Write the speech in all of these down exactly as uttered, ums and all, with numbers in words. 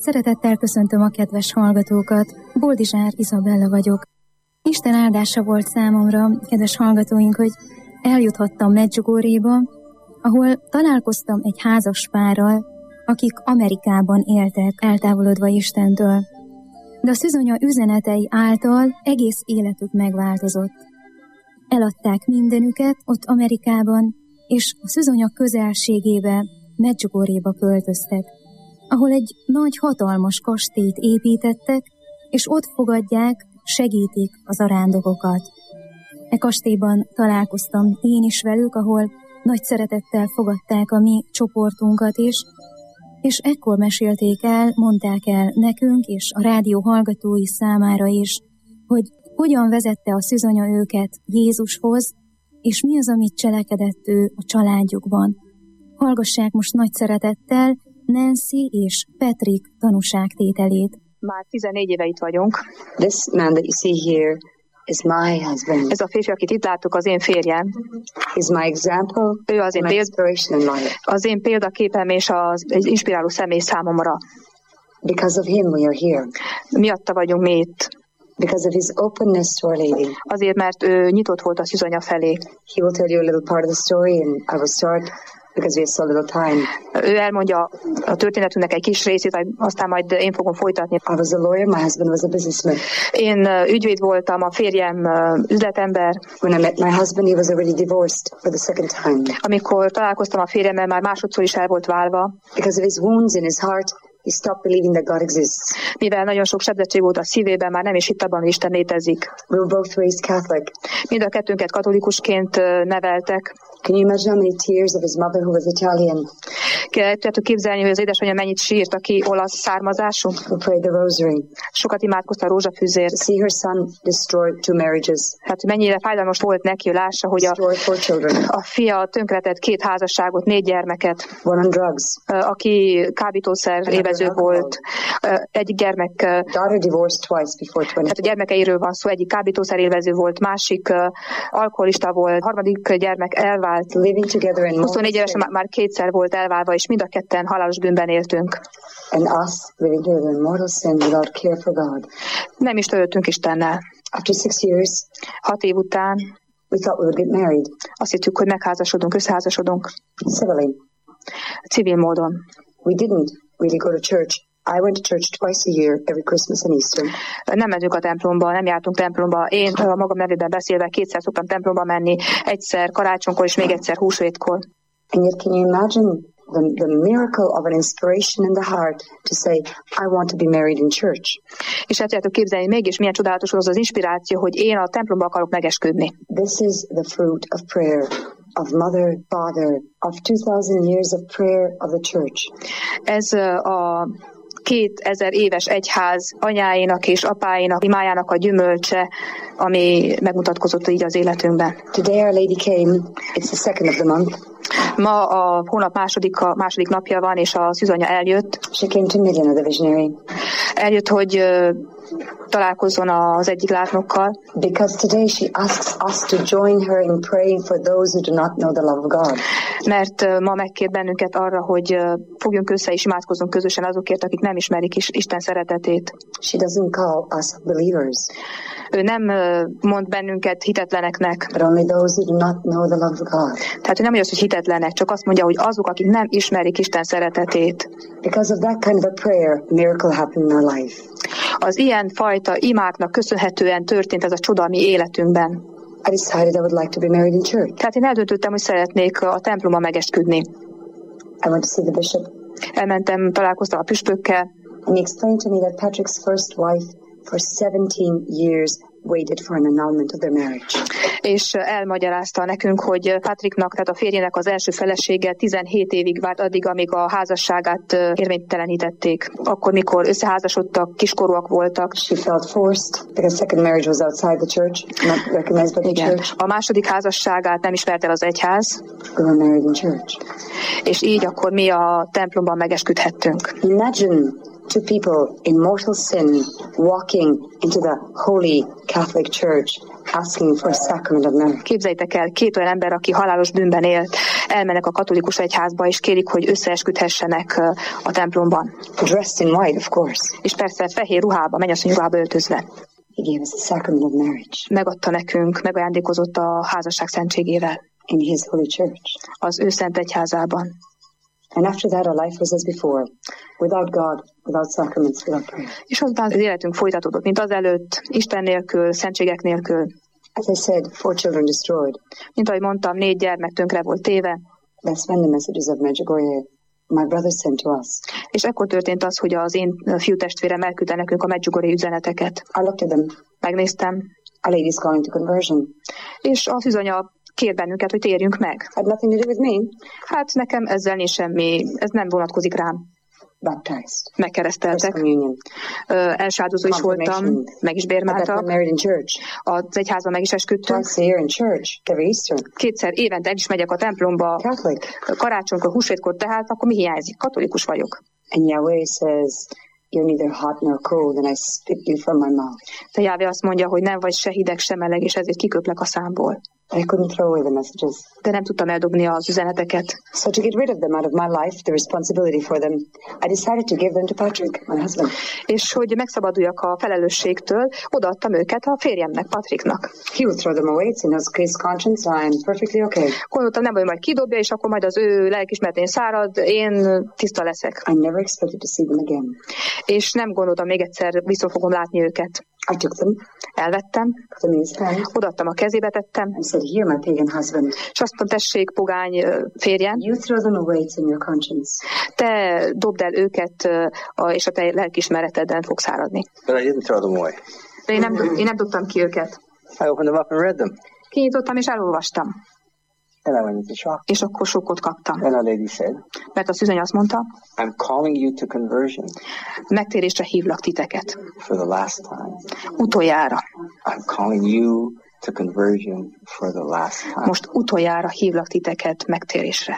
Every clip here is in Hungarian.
Szeretettel köszöntöm a kedves hallgatókat, Boldizsár Izabella vagyok. Isten áldása volt számomra, kedves hallgatóink, hogy eljuthattam Medjugorjéba, ahol találkoztam egy házas párral, akik Amerikában éltek, eltávolodva Istentől. De a szűzonya üzenetei által egész életük megváltozott. Eladták mindenüket ott Amerikában, és a szűzonya közelségébe, Medjugorjéba költöztek, ahol egy nagy, hatalmas kastélyt építettek, és ott fogadják, segítik az arándokokat. E kastélyban találkoztam én is velük, ahol nagy szeretettel fogadták a mi csoportunkat is, és ekkor mesélték el, mondták el nekünk és a rádió hallgatói számára is, hogy hogyan vezette a szűzonya őket Jézushoz, és mi az, amit cselekedett ő a családjukban. Hallgassák most nagy szeretettel Nancy és Patrick tanúságtételét. Már tizennégy éve itt vagyunk. This man that you see here is my husband. Ez a férfi, akit itt láttuk, az én férjem. He's my example, ő az én, my péld... inspiration in life. az én példaképem és az egy inspiráló személy számomra. Because of him we are here. Miatta vagyunk mi itt. Because of his openness to Our Lady. Azért, mert ő nyitott volt a szűzonya felé. He will tell you a little part of the story and I will start because we have so little time. Ő elmondja a történetünknek egy kis részét, aztán majd én fogom folytatni. I was a lawyer, my husband was a businessman. Én ügyvéd voltam, a férjem üzletember. When I met my husband, he was already divorced for the second time. Amikor találkoztam a férjemmel, már másodszor is el volt válva. Because of his wounds in his heart, he stopped believing that God exists. Mivel nagyon sok sebzettség volt a szívében, már nem is hitt abban, hogy Isten létezik. We were both raised Catholic. Mind a kettőnket katolikusként neveltek. Can you imagine how many tears of his mother who was Italian? Tudjátok képzelni, hogy az édesanyja mennyit sírt, aki olasz származású? Who prayed the rosary? Sokat imádkozta a rózsafűzért. To see her son destroy two marriages. Hát mennyire fájdalmas volt neki, hogy lássa, hogy a, a fia tönkretett két házasságot, négy gyermeket. One on drugs. Aki kábítószer évező volt. Egyik gyermek... Daughter divorced twice before twenty. Tehát a gyermekeiről van szó, egyik kábítószer élvező volt, másik alkoholista volt, harmadik gyermek elvált. Living together in huszonnégy évesen már kétszer volt elválva, és mind a ketten halálos bűnben éltünk. And us living together in mortal sin without care for God. Nem is törődtünk Istennel. After six years, hat év után we thought we would get married. Azt hittük, hogy megházasodunk, összeházasodunk. Civilly. Civil módon. We didn't really go to church. I went to church twice a year, every Christmas and Easter. Nem mentünk a templomba, nem jártunk templomba. Én a magam nevében beszélve kétszer szoktam templomba menni, egyszer karácsonykor és még egyszer húsvétkor. And yet can you imagine the, the miracle of an inspiration in the heart to say, I want to be married in church. És el tudjátok képzelni, mégis milyen csodálatos az az inspiráció, hogy én a templomba akarok megesküdni. This is the fruit of prayer. Of mother, father, of two thousand years of prayer of the church. Ez a kétezer éves egyház anyáinak és apáinak, imájának a gyümölcse, ami megmutatkozott így az életünkben. Today Our Lady came. It's the second of the month. Ma a hónap második, a második napja van, és a szűzonya eljött. She came to Milena, the visionary. Eljött, hogy uh, találkozzon az egyik látnokkal. Because today she asks us to join her in praying for those who do not know the love of God. Mert uh, ma megkér bennünket arra, hogy uh, fogjunk össze és imádkozzunk közösen azokért, akik nem ismerik is Isten szeretetét. She doesn't call us believers. Ő nem uh, mond bennünket hitetleneknek. But only those who do not know the love of God. Tehát ő nem mondja azt, hogy hitetlenek, csak azt mondja, hogy azok, akik nem ismerik Isten szeretetét. Because of that kind of a prayer, miracle happened in our life. Az ilyen fajta imáknak köszönhetően történt ez a csoda a mi életünkben. I decided I would like to be married in church. Tehát én eldöntöttem, hogy szeretnék a templomba megesküdni. I went to see the bishop. Elmentem, találkoztam a püspökkel. And he explained to me that Patrick's first wife for seventeen years waited for an annulment of their marriage. És elmagyarázta nekünk, hogy Patricknak, tehát a férjének az első felesége tizenhét évig várt addig, amíg a házasságát érvénytelenítették. Akkor, mikor összeházasodtak, kiskorúak voltak. She felt forced because second marriage was outside the church, not recognized by the Igen. church. A második házasságát nem ismert el az egyház. We were married in church. És így akkor mi a templomban megesküdhettünk. Imagine two people in mortal sin walking into the holy Catholic Church asking for a sacrament of marriage. Képzeljétek el, két olyan ember, aki halálos bűnben élt, elmennek a katolikus egyházba, és kérik, hogy összeesküdhessenek a templomban. Dressed in white, of course. És persze fehér ruhába, mennyasszony ruhába öltözve. He gave us a sacrament of marriage. Megadta nekünk, megajándékozott a házasság szentségével. In his holy church. Az ő szent egyházában. And after that our life was as before, without God, without sacraments, without prayer. És azután az életünk folytatódott, mint azelőtt, Isten nélkül, szentségek nélkül. As I said, four children destroyed. Mint ahogy mondtam, négy gyermek tönkre volt téve. That's when the messages of Medjugorje, my brother, sent to us. És ekkor történt az, hogy az én fiútestvérem elküldte nekünk a Medjugorje üzeneteket. I looked at them. Megnéztem. A lady's calling to conversion. És a szűzanya kér bennünket, hogy térjünk meg. Had nothing to do with me. Hát nekem ezzel nincs semmi, ez nem vonatkozik rám. Baptized. Megkereszteltek. Első áldozó is voltam, meg is bérmáltak. Az egyházban meg is esküdtünk. Kétszer évente el is megyek a templomba. Karácsonykor, húsvétkor, tehát akkor mi hiányzik? Katolikus vagyok. And Yahweh says, you're neither hot nor cold, and I spit you from my mouth. De Jahve azt mondja, hogy nem vagy se hideg, se meleg, és ezért kiköplek a számból. I couldn't throw away the messages. De nem tudtam eldobni az üzeneteket. So to get rid of them out of my life, the responsibility for them, I decided to give them to Patrick, my husband. És hogy megszabaduljak a felelősségtől, odaadtam őket a férjemnek, Patricknak. He would throw them away, it's in his conscience, I'm perfectly okay. Gondoltam, nem, hogy majd kidobja, és akkor majd az ő lelkismeretén szárad, én tiszta leszek. I never expected to see them again. És nem gondoltam, még egyszer vissza fogom látni őket. I took them. Elvettem. Put them in his hand. Odaadtam a kezébe, tettem. I said, here, my pagan husband. És azt mondtam, tessék, pogány férjem. You throw them away, it's in your conscience. Te dobd el őket, és a te lelkismereteden fogsz áradni. But I didn't throw them away. De én nem, én nem dobtam ki őket. I opened them up and read them. Kinyitottam és elolvastam. And I went into shock. És akkor sokkot kaptam. And a lady said, mert a szűzanya azt mondta, I'm calling you to conversion. Megtérésre hívlak titeket. For the last time. Utoljára. I'm calling you to conversion for the last time. Most utoljára hívlak titeket megtérésre.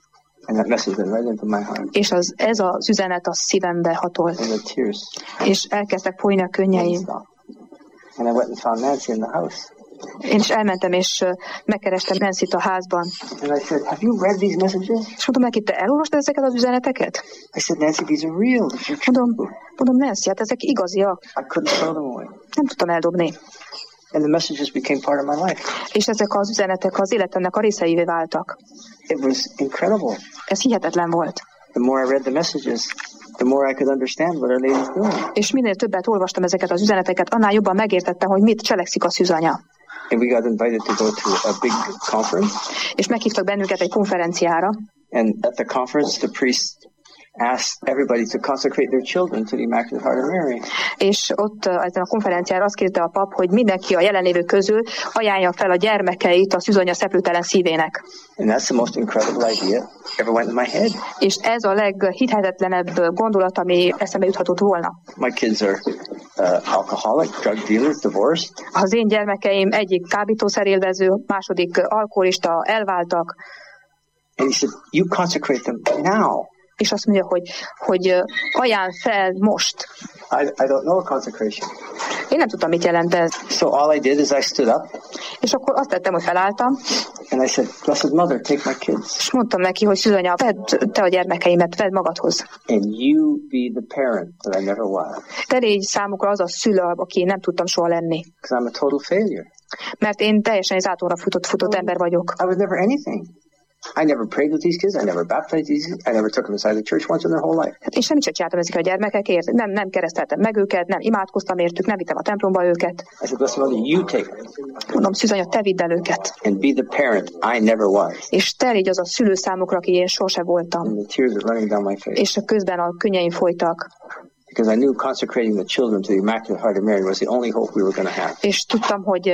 And that message went right into my heart. És az, ez az üzenet a szívembe hatolt. And the tears. És elkezdtek folyni a könnyeim. And I went and found Nancy in the house. Én is elmentem, és megkerestem Nancy-t a házban. And I said, have you read these messages? És mondom neki, te elolvastad ezeket az üzeneteket? I said, Nancy, these are real. Mondom, mondom, Nancy, hát ezek igaziak. I couldn't throw them away. Nem tudtam eldobni. And the messages became part of my life. És ezek az üzenetek az életemnek a részeivé váltak. It was incredible. Ez hihetetlen volt. The more I read the messages, the more I could understand what our lady's doing. És minél többet olvastam ezeket az üzeneteket, annál jobban megértettem, hogy mit cselekszik a szűzanya. And we got invited to go to a big conference. És meghívtak bennünket egy konferenciára. And at the conference, the priest asked everybody to consecrate their children to the Immaculate Heart of Mary. És ott ezen a konferenciára azt kérte a pap, hogy mindenki a jelenlévő közül ajánlja fel a gyermekeit a szűzanya szeplőtelen szívének. And that's the most incredible idea ever went in my head. És ez a leghihetetlenebb gondolat, ami eszembe juthatott volna. My kids are uh, alcoholic, drug dealers, divorced. Az én gyermekeim egyik kábítószerélvező, második alkoholista, elváltak. And he said, you consecrate them now. És azt mondja, hogy, hogy ajánl fel most. I, I don't know a consecration. Én nem tudtam, mit jelent ez. So all I did is I stood up. És akkor azt tettem, hogy felálltam. And I said, Blessed Mother, take my kids. És mondtam neki, hogy szűzanya, vedd te a gyermekeimet, vedd magadhoz. And you be the parent that I never was. Te légy számukra az a szülő, aki nem tudtam soha lenni. Because I'm a total failure. Mert én teljesen zátóra futott, futott ember vagyok. I was never anything. I never prayed with these kids. I never baptized these kids. I never took them inside the church once in their whole life. Hát én semmit sem csináltam ezekkel a gyermekekért. Nem, nem kereszteltem meg őket, nem imádkoztam értük, nem vittem a templomba őket. I said, Blessed Mother, you take them. Mondom, szűzanya, te vidd el őket. And be the parent I never was. És te légy az a szülő számukra, aki én sose voltam. And the tears are running down my face. És közben a könnyeim folytak. Because I knew consecrating the children to the Immaculate Heart of Mary was the only hope we were going to have. És tudtam, hogy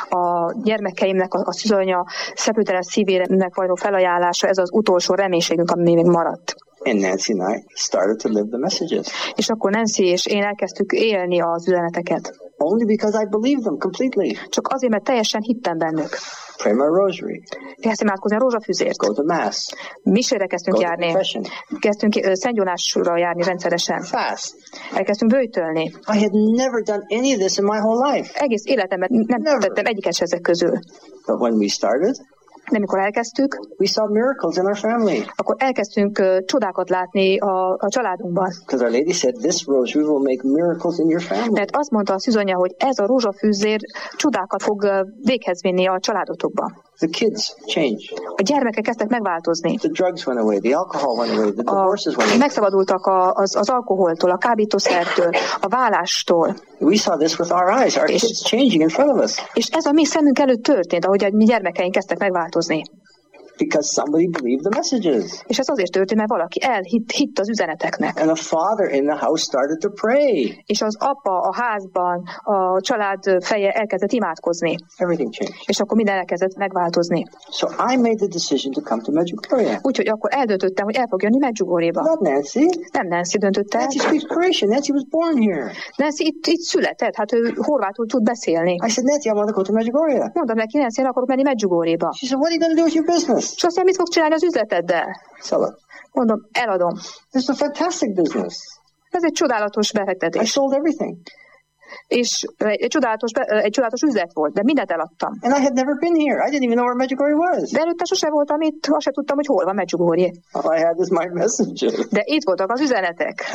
a gyermekeimnek, a szűzanya szeplőtelen szívének való felajánlása, ez az utolsó reménységünk, ami még maradt. And Nancy and I started to live the messages. És akkor Nancy és én elkezdtük élni az üzeneteket. only because I believed them completely. Csak azért, mert teljesen hittem bennük. Pray my rosary. Kezdtem átkozni a rózsafűzért. Go to mass. Misére kezdtünk Go to járni. confession. Kezdtünk uh, szentgyónásra járni rendszeresen. Fast. Elkezdtünk böjtölni. I had never done any of this in my whole life. Egész életemben nem Never. tettem egyiket se ezek közül. But when we started, De mikor elkezdtük, we saw miracles in our family. akkor elkezdtünk uh, csodákat látni a, a családunkban. Because our lady said, this rosary will make miracles in your family. Mert azt mondta a szűzonya, hogy ez a rózsafűzér csodákat fog uh, véghez vinni a családotokba. The kids changed. A gyermekek kezdtek megváltozni. The drugs went away. The alcohol went away. The A, divorces went away. megszabadultak a, az, az alkoholtól, a kábítószertől, a vállástól. We saw this with our eyes. Our És- kids changing in front of us. És ez a mi szemünk előtt történt, ahogy a mi gyermekeink kezdtek megváltozni. Because somebody believed the messages. És ez azért történt, mert valaki elhitt hitt az üzeneteknek. And a father in the house started to pray. És az apa a házban, a család feje elkezdett imádkozni. Everything changed. És akkor minden elkezdett megváltozni. So I made the decision to come to Medjugorje. Úgyhogy akkor eldöntöttem, hogy el fog jönni Medjugorjéba. Not Nancy. Nem Nancy döntötte el. Nancy speaks Croatian. Nancy was born here. Nancy itt, itt született, hát ő horvátul tud beszélni. I said, Nancy, I want to go to Medjugorje. Mondtam neki, Nancy, én akarok menni Medjugorjéba. She said, what are you going to do with your business? És azt mondja, mit fogsz csinálni az üzleteddel? Sell it. Mondom, eladom. This is a fantastic business. Ez egy csodálatos I befektetés. sold everything. És egy, egy, csodálatos, be- egy csodálatos üzlet volt, de mindent eladtam. And I had never been here. I didn't even know where Medjugorje was. De előtte sose voltam itt, azt sem tudtam, hogy hol van Medjugorje. All I had is my messages. De itt voltak az üzenetek.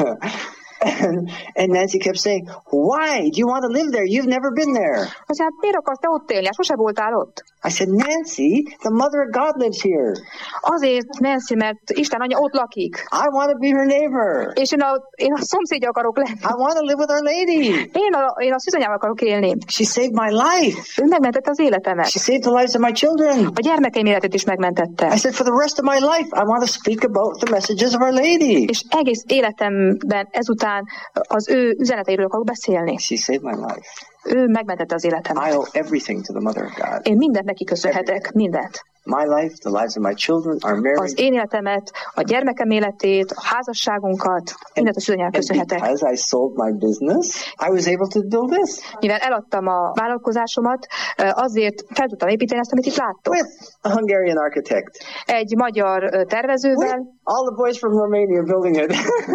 And, and Nancy kept saying, why do you want to live there? You've never been there. Azt hát miért akarsz te ott élni? Hát sose voltál ott. I said, Nancy, the mother of God lives here. Azért, Nancy, mert Isten anyja ott lakik. I want to be her neighbor. És én a, én a szomszédja akarok lenni. I want to live with Our Lady. Én a, én a szűzanyával akarok élni. She saved my life. Ő megmentette az életemet. She saved the lives of my children. A gyermekeim életét is megmentette. I said, for the rest of my life, I want to speak about the messages of Our Lady. És egész életemben ezután az ő üzeneteiről akarok beszélni. She saved my life. Ő megmentette az I életemet. owe everything to the Mother of God. Én mindent neki köszönhetek, mindent. My life, the lives of my children, our Az marriage. én életemet, a gyermekem életét, a házasságunkat, mindent a szűzanyának And köszönhetek. because I sold my business, I was able to build this Mivel eladtam a vállalkozásomat, azért fel tudtam építeni ezt, amit itt láttok. with a Hungarian architect. Egy magyar ö, With tervezővel, all the boys from Romania building it.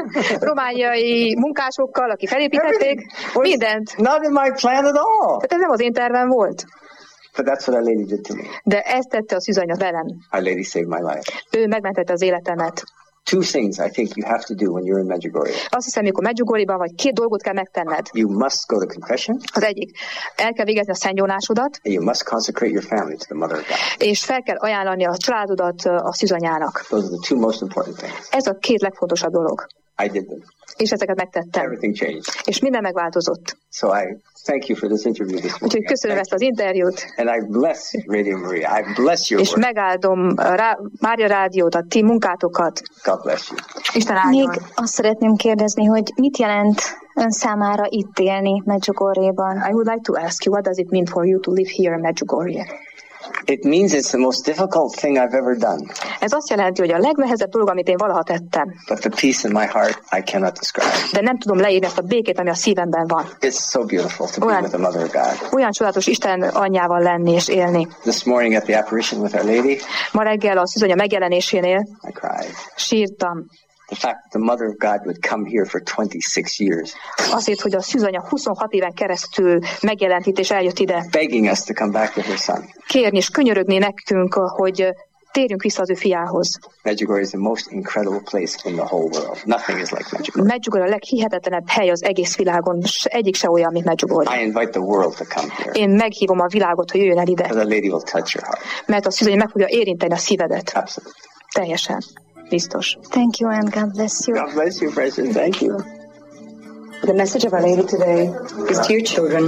romániai munkásokkal, akik felépítették, was mindent. not in my plan at all. Tehát ez nem az én tervem volt. But that's what Our Lady did to me. De ezt tette a szűzanya velem. Our Lady saved my life. Ő megmentette az életemet. Two things I think you have to do when you're in Medjugorje. Azt hiszem, mikor Medjugorjéban vagy, két dolgot kell megtenned. You must go to confession, Az egyik, el kell végezni a szentgyónásodat, and you must consecrate your family to the Mother of God. és fel kell ajánlani a családodat a szűzanyának. Those are the two most important things. Ez a két legfontosabb dolog. I did them. És ezeket megtettem. Everything changed. És minden megváltozott. So I thank you for this interview this Úgyhogy morning. köszönöm ezt az interjút, And I bless Radio Maria. I bless your és work. megáldom a Rá- Mária Rádiót, a ti munkátokat. God bless you. Isten áldjon. Még azt szeretném kérdezni, hogy mit jelent ön számára itt élni Medjugorjéban? I would like to ask you, what does it mean for you to live here in Medjugorje? It means it's the most difficult thing I've ever done. Ez azt jelenti, hogy a legnehezebb dolog, amit én valaha tettem, But the peace in my heart I cannot describe. de nem tudom leírni ezt a békét, ami a szívemben van. It's so beautiful to be Olyan- with the Mother of God. Olyan csodálatos Isten anyjával lenni és élni. This morning at the apparition with Our Lady, Ma reggel a szűzanya megjelenésénél I cried. sírtam. The fact that the Mother of God would come here for twenty-six years, Azért, hogy a szűzanya huszonhat éven keresztül megjelent itt és eljött ide. begging us to come back with her son. Kérni és könyörögni nekünk, hogy térjünk vissza az ő fiához. Medjugorje is the most incredible place in the whole world. Nothing is like Medjugorje. Medjugorje a leghihetetlenebb hely az egész világon. S- Egyik se olyan, mint Medjugorje. I invite the world to come here. Én meghívom a világot, hogy jöjjön el ide, Because the lady will touch your heart. mert a szűzanya meg fogja érinteni a szívedet. Absolutely. Teljesen. Biztos. Thank you and God bless you. God bless you, precious. Thank you. The message of Our Lady today is to your children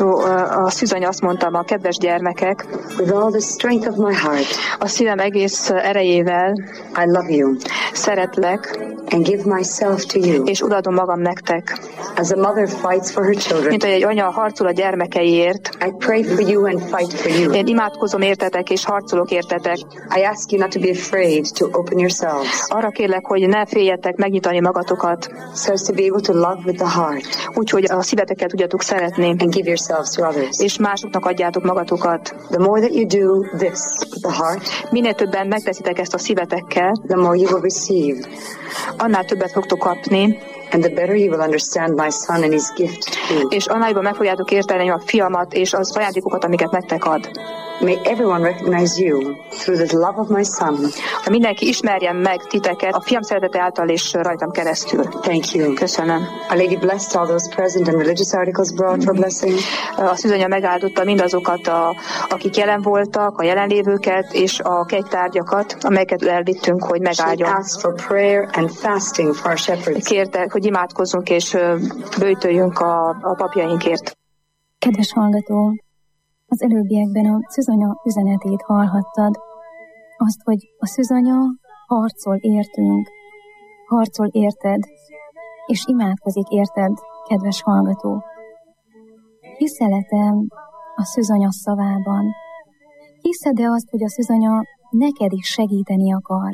A szűzanya azt mondta, a kedves gyermekek, with all the strength of my heart, a szívem egész erejével, I love you, szeretlek, and give myself to you. És odaadom magam nektek. As a mother fights for her children, mint hogy egy anya harcol a gyermekeiért. I pray for you and fight for you. Én imádkozom értetek és harcolok értetek. I ask you not to be afraid to open yourselves. Arra kérlek, hogy ne féljetek megnyitani magatokat. So as to be able to love with the heart. Úgyhogy a szíveteket tudjatok szeretni. And give yourselves to others. És másoknak adjátok magatokat. The more that you do this with the heart, minél többen megteszitek ezt a szívetekkel, the more you will receive. Annál többet fogtok kapni. And the better you will understand my son and his gift to you. És annál jobban meg fogjátok érteni a fiamat és az ajándékokat, amiket nektek ad. May everyone recognize you through the love of my son. Ha mindenki ismerjen meg titeket a fiam szeretete által és rajtam keresztül. Thank you. Köszönöm. Our Lady blessed all those present and religious articles brought for blessing. A szűzanya megáldotta mindazokat, a, akik jelen voltak, a jelenlévőket és a kegytárgyakat, amelyeket elvittünk, hogy megáldjon. She asked for prayer and fasting for our shepherds. Kérte, hogy imádkozzunk és böjtöljünk a, a papjainkért. Kedves hallgató, az előbbiekben a szűzanya üzenetét hallhattad, azt, hogy a szűzanya harcol értünk, harcol érted, és imádkozik érted, kedves hallgató. Hiszel-e te a szűzanya szavában? Hiszed-e azt, hogy a szűzanya neked is segíteni akar?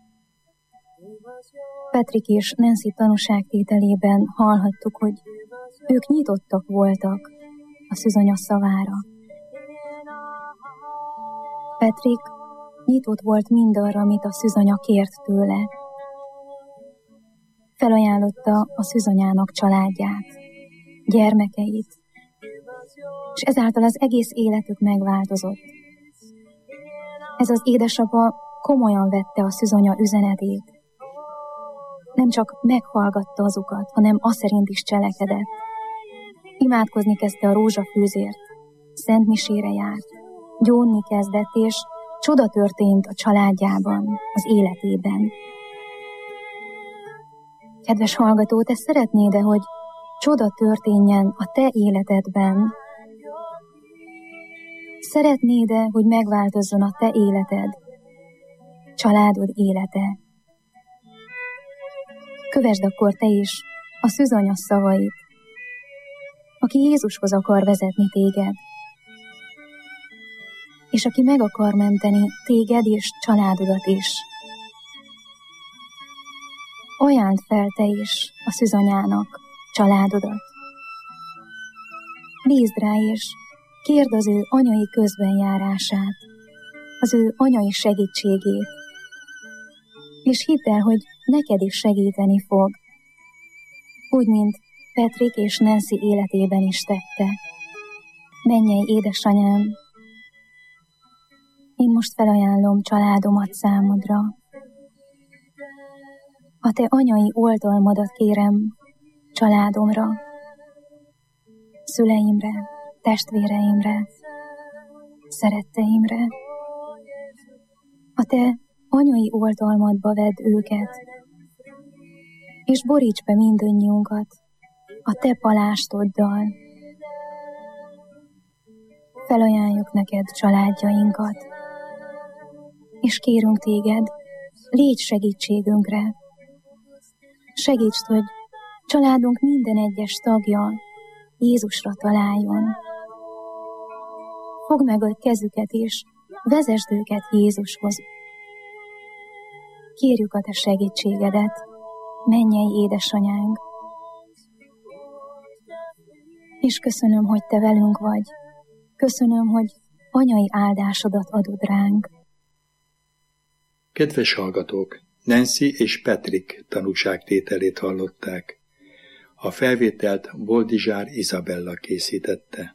Patrick és Nancy tanúságtételében hallhattuk, hogy ők nyitottak voltak a szűzanya szavára. Patrick nyitott volt mindarra, amit a szűzanya kért tőle. Felajánlotta a szűzanyának családját, gyermekeit, és ezáltal az egész életük megváltozott. Ez az édesapa komolyan vette a szűzanya üzenetét. Nem csak meghallgatta azokat, hanem azt szerint is cselekedett. Imádkozni kezdte a rózsafűzért, szentmisére járt, gyónni kezdett, és csoda történt a családjában, az életében. Kedves hallgató, te szeretnéd-e, hogy csoda történjen a te életedben? Szeretnéd-e, hogy megváltozzon a te életed, családod élete? Kövesd akkor te is a szűzanya szavait, aki Jézushoz akar vezetni téged, és aki meg akar menteni téged és családodat is. Ajánd fel te is a szűzanyának családodat. Bízd rá és kérd az ő anyai közbenjárását, az ő anyai segítségét, és hidd el, hogy neked is segíteni fog, úgy, mint Patrick és Nancy életében is tette. Mennyei édesanyám, én most felajánlom családomat számodra. A te anyai oltalmadat kérem családomra, szüleimre, testvéreimre, szeretteimre. A te anyai oltalmadba vedd őket, és boríts be mindannyiunkat a te palástoddal. Felajánljuk neked családjainkat, és kérünk téged, légy segítségünkre. Segítsd, hogy családunk minden egyes tagja Jézusra találjon. Fogd meg a kezüket, és vezesd őket Jézushoz. Kérjük a te segítségedet, mennyei édesanyánk. És köszönöm, hogy te velünk vagy. Köszönöm, hogy anyai áldásodat adod ránk. Kedves hallgatók, Nancy és Patrick tanúságtételét hallották. A felvételt Boldizsár Izabella készítette.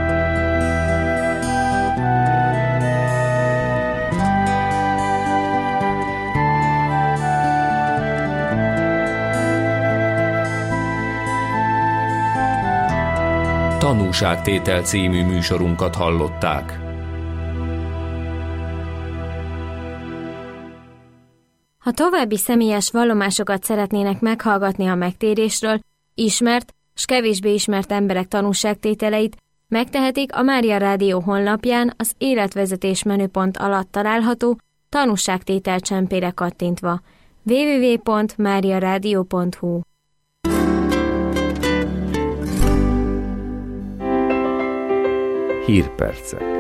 Tanúságtétel című műsorunkat hallották. Ha további személyes vallomásokat szeretnének meghallgatni a megtérésről, ismert s kevésbé ismert emberek tanúságtételeit, Megtehetik a Mária Rádió honlapján az életvezetés menüpont alatt található tanúságtétel csempére kattintva. double-u double-u double-u pont mária rádió pont hu Hírpercek.